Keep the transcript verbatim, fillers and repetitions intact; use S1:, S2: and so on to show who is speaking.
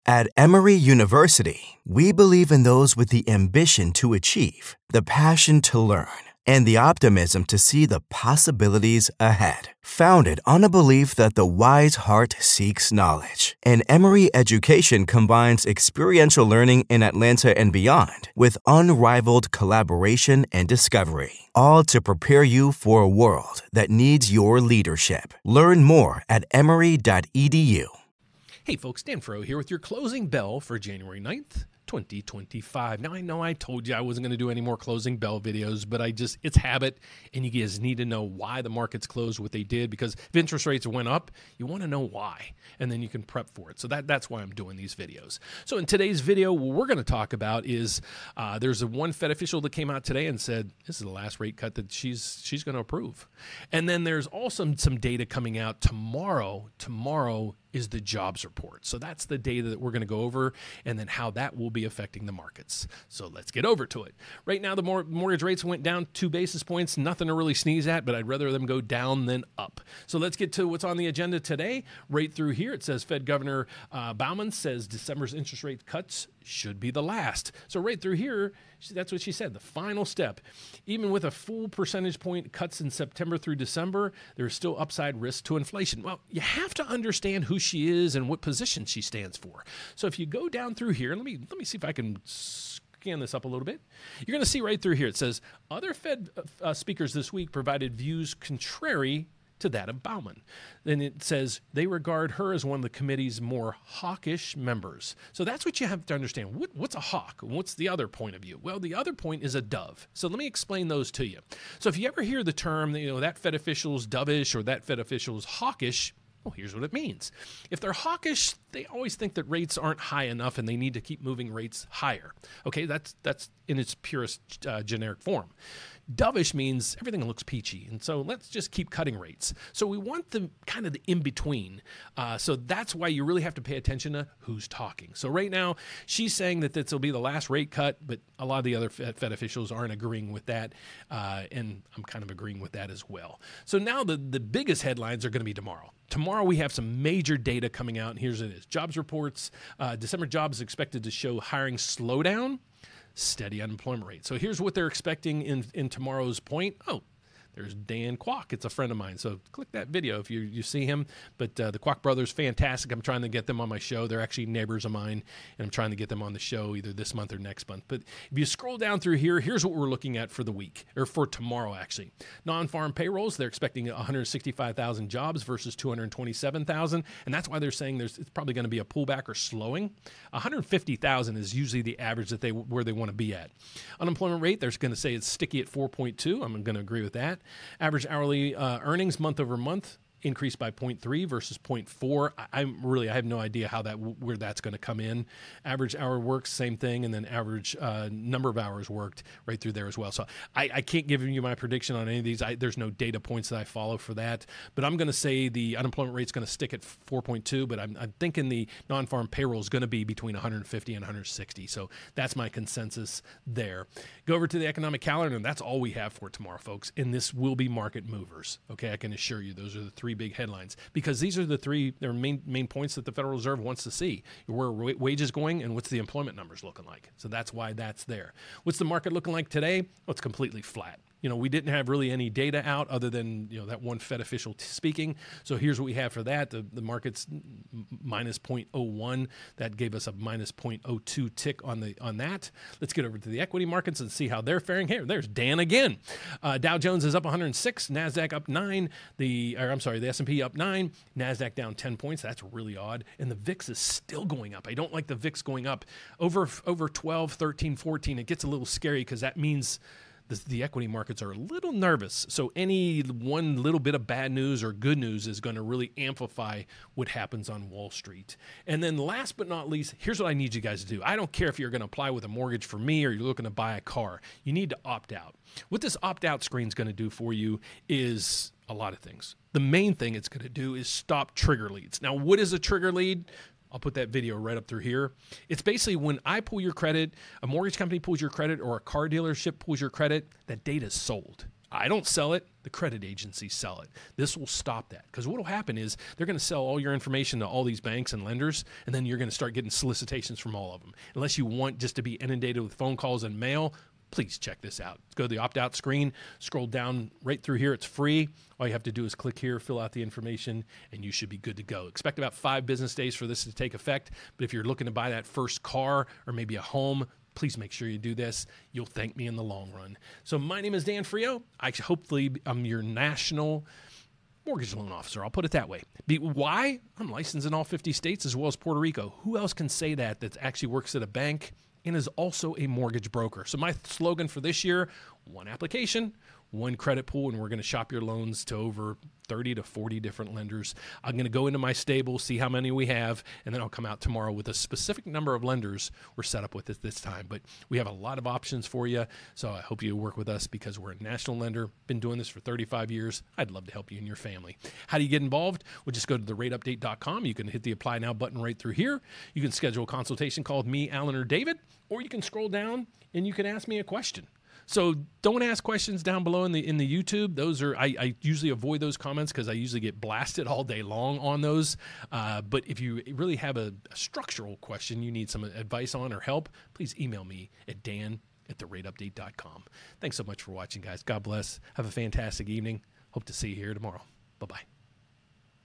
S1: At Emory University, we believe in those with the ambition to achieve, the passion to learn, and the optimism to see the possibilities ahead. Founded on a belief that the wise heart seeks knowledge, and Emory education combines experiential learning in Atlanta and beyond with unrivaled collaboration and discovery, all to prepare you for a world that needs your leadership. Learn more at emory dot e d u.
S2: Hey folks, Dan Fro here with your closing bell for January ninth, twenty twenty-five. Now, I know I told you I wasn't going to do any more closing bell videos, but I just, it's habit, and you guys need to know why the markets closed what they did, because if interest rates went up, you want to know why, and then you can prep for it. So that, that's why I'm doing these videos. So in today's video, what we're going to talk about is uh, there's a one Fed official that came out today and said, this is the last rate cut that she's she's going to approve. And then there's also some data coming out tomorrow. Tomorrow is the jobs report. So that's the data that we're going to go over, and then how that will be affecting the markets. So let's get over to it. Right now, the mor- mortgage rates went down two basis points. Nothing to really sneeze at, but I'd rather them go down than up. So let's get to what's on the agenda today. Right through here, it says Fed Governor uh, Bauman says December's interest rate cuts should be the last. So right through here, that's what she said, the final step. Even with a full percentage point cuts in September through December, there's still upside risk to inflation. Well, you have to understand who she is and what position she stands for. So if you go down through here, let me let me see if I can scan this up a little bit. You're going to see right through here, it says, other Fed uh, speakers this week provided views contrary to that of Bauman. Then it says they regard her as one of the committee's more hawkish members. So that's what you have to understand. What, what's a hawk? What's the other point of view? Well, the other point is a dove. So let me explain those to you. So if you ever hear the term, you know, that Fed official's dovish or that Fed official's hawkish, well, here's what it means. If they're hawkish, they always think that rates aren't high enough and they need to keep moving rates higher. Okay, that's that's in its purest uh, generic form. Dovish means everything looks peachy, and so let's just keep cutting rates. So we want the kind of the in-between. Uh, so that's why you really have to pay attention to who's talking. So right now, she's saying that this will be the last rate cut, but a lot of the other Fed, Fed officials aren't agreeing with that, uh, and I'm kind of agreeing with that as well. So now the, the biggest headlines are going to be tomorrow. Tomorrow we have some major data coming out, and here's what it is. Jobs reports, uh, December jobs expected to show hiring slowdown, steady unemployment rate. So here's what they're expecting in, in tomorrow's point. Oh, there's Dan Kwok. It's a friend of mine. So click that video if you, you see him. But uh, the Kwok brothers, fantastic. I'm trying to get them on my show. They're actually neighbors of mine, and I'm trying to get them on the show either this month or next month. But if you scroll down through here, here's what we're looking at for the week, or for tomorrow, actually. Non-farm payrolls, they're expecting one hundred sixty-five thousand jobs versus two hundred twenty-seven thousand, and that's why they're saying there's it's probably going to be a pullback or slowing. one hundred fifty thousand is usually the average that they where they want to be at. Unemployment rate, they're going to say it's sticky at four point two. I'm going to agree with that. Average hourly uh, earnings month over month increased by zero point three versus zero point four. I, I'm really, I have no idea how that, where that's going to come in. Average hour worked, same thing, and then average uh, number of hours worked right through there as well. So I, I can't give you my prediction on any of these. I, there's no data points that I follow for that, but I'm going to say the unemployment rate is going to stick at four point two, but I'm, I'm thinking the non-farm payroll is going to be between one hundred fifty and one hundred sixty. So that's my consensus there. Go over to the economic calendar, and that's all we have for tomorrow, folks. And this will be market movers. Okay, I can assure you those are the three big headlines, because these are the three their main main points that the Federal Reserve wants to see. Where are wages going, and what's the employment numbers looking like? So that's why that's there. What's the market looking like today? Well, it's completely flat. You know, we didn't have really any data out other than, you know, that one Fed official t- speaking. So here's what we have for that. The, the market's minus zero point zero one. That gave us a minus zero point zero two tick on the on that. Let's get over to the equity markets and see how they're faring. Here, there's Dan again. Uh, Dow Jones is up one hundred six. NASDAQ up nine. The, or I'm sorry, the S and P up nine. NASDAQ down ten points. That's really odd. And the V I X is still going up. I don't like the V I X going up over, over twelve, thirteen, fourteen. It gets a little scary because that means The, the equity markets are a little nervous. So any one little bit of bad news or good news is going to really amplify what happens on Wall Street. And then last but not least, here's what I need you guys to do. I don't care if you're going to apply with a mortgage for me or you're looking to buy a car. You need to opt out. What this opt-out screen is going to do for you is a lot of things. The main thing it's going to do is stop trigger leads. Now, what is a trigger lead? I'll put that video right up through here. It's basically when I pull your credit, a mortgage company pulls your credit, or a car dealership pulls your credit, that data is sold. I don't sell it. The credit agencies sell it. This will stop that, because what will happen is they're going to sell all your information to all these banks and lenders, and then you're going to start getting solicitations from all of them. Unless you want just to be inundated with phone calls and mail, please check this out. Go to the opt-out screen, scroll down right through here. It's free. All you have to do is click here, fill out the information, and you should be good to go. Expect about five business days for this to take effect, but if you're looking to buy that first car or maybe a home, please make sure you do this. You'll thank me in the long run. So my name is Dan Frio. I hopefully I'm your national mortgage loan officer. I'll put it that way. Be, why? I'm licensed in all fifty states as well as Puerto Rico. Who else can say that that actually works at a bank and is also a mortgage broker? So my slogan for this year, one application, one credit pool, and we're going to shop your loans to over thirty to forty different lenders. I'm going to go into my stable, see how many we have, and then I'll come out tomorrow with a specific number of lenders we're set up with at this time. But we have a lot of options for you, so I hope you work with us because we're a national lender. Been doing this for thirty-five years. I'd love to help you and your family. How do you get involved? Well, just go to the rate update dot com. You can hit the Apply Now button right through here. You can schedule a consultation call with me, Alan, or David, or you can scroll down and you can ask me a question. So don't ask questions down below in the in the YouTube. Those are I, I usually avoid those comments because I usually get blasted all day long on those. Uh, but if you really have a, a structural question you need some advice on or help, please email me at dan at the rate update dot com. Thanks so much for watching, guys. God bless. Have a fantastic evening. Hope to see you here tomorrow. Bye-bye.